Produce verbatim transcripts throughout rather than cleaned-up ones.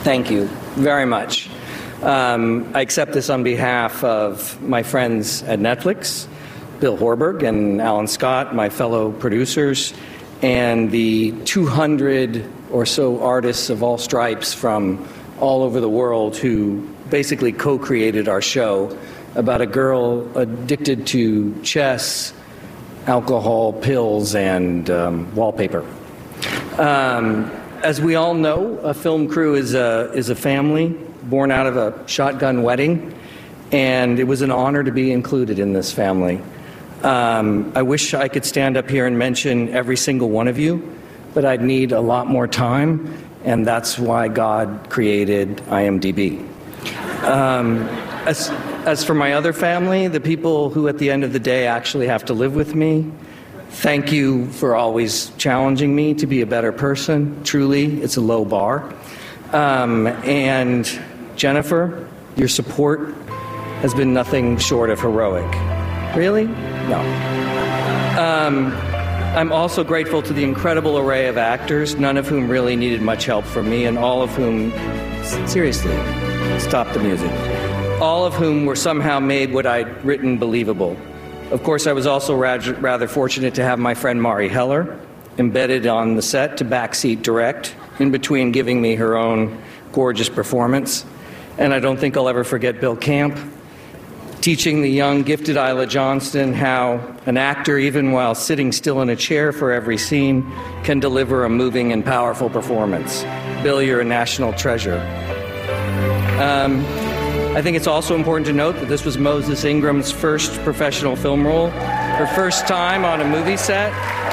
Thank you very much. Um, I accept this on behalf of my friends at Netflix, Bill Horberg and Alan Scott, my fellow producers, and the two hundred or so artists of all stripes from all over the world who basically co-created our show about a girl addicted to chess, alcohol, pills, and um, wallpaper. Um, as we all know, a film crew is a, is a family born out of a shotgun wedding, and it was an honor to be included in this family. Um, I wish I could stand up here and mention every single one of you, but I'd need a lot more time, and that's why God created I M D B. Um, as, as for my other family, the people who at the end of the day actually have to live with me, thank you for always challenging me to be a better person. Truly, it's a low bar. Um, and Jennifer, your support has been nothing short of heroic. Really? No. Um, I'm also grateful to the incredible array of actors, none of whom really needed much help from me, and all of whom, seriously, stop the music, all of whom were somehow made what I'd written believable. Of course, I was also rather fortunate to have my friend Mari Heller embedded on the set to backseat direct, in between giving me her own gorgeous performance. And I don't think I'll ever forget Bill Camp, teaching the young, gifted Isla Johnston how an actor, even while sitting still in a chair for every scene, can deliver a moving and powerful performance. Bill, you're a national treasure. Um, I think it's also important to note that this was Moses Ingram's first professional film role, her first time on a movie set.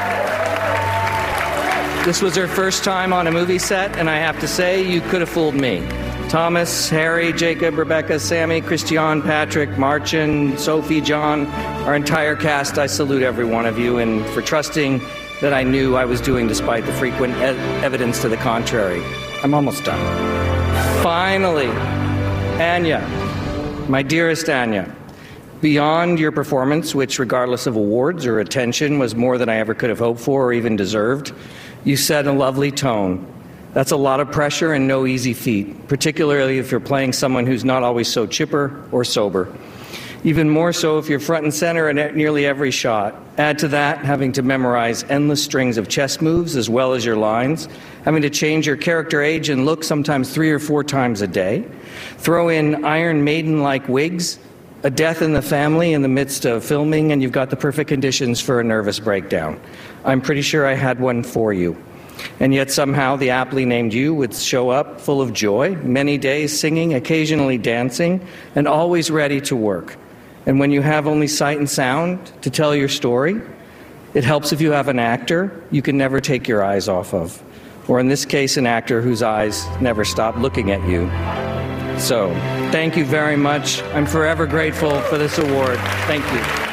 This was her first time on a movie set, and I have to say, you could have fooled me. Thomas, Harry, Jacob, Rebecca, Sammy, Christian, Patrick, Marcin, Sophie, John, our entire cast, I salute every one of you, and for trusting that I knew I was doing despite the frequent e- evidence to the contrary. I'm almost done. Finally, Anya, my dearest Anya, beyond your performance, which regardless of awards or attention was more than I ever could have hoped for or even deserved, you set a lovely tone. That's a lot of pressure and no easy feat, particularly if you're playing someone who's not always so chipper or sober. Even more so if you're front and center in nearly every shot. Add to that having to memorize endless strings of chess moves as well as your lines, having to change your character age and look sometimes three or four times a day. Throw in Iron Maiden-like wigs, a death in the family in the midst of filming, and you've got the perfect conditions for a nervous breakdown. I'm pretty sure I had one for you. And yet somehow the aptly named you would show up full of joy, many days singing, occasionally dancing, and always ready to work. And when you have only sight and sound to tell your story, it helps if you have an actor you can never take your eyes off of. Or in this case, an actor whose eyes never stop looking at you. So, thank you very much. I'm forever grateful for this award. Thank you.